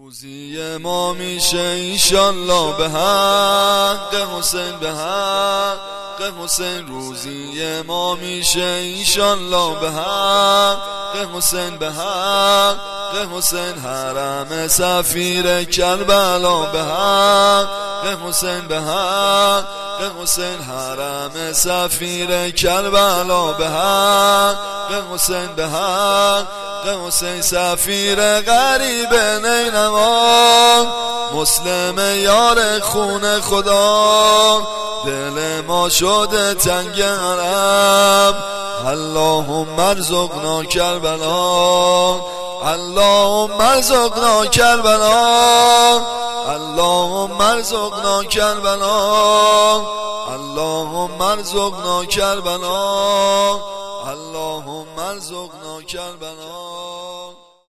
روزی ما میشه ایشالله به حق حسین، به حق حسین. روزی ما میشه ایشالله به حق حسین، به حق حسین. حرم سفیر کربلا به حق حسین، به حق حسین. حرم سفیر کربلا به حق حسین، به حق حسین. سفیر غریب نینوا، مسلم یار خون خدا، دل ما شده تنگ عرب. اللهم ارزقنا کربلا، اللهم ارزقنا کربلا، اللهم ارزقنا کربلا، اللهم ارزقنا کربلا، اللهم ارزقنا کربلا.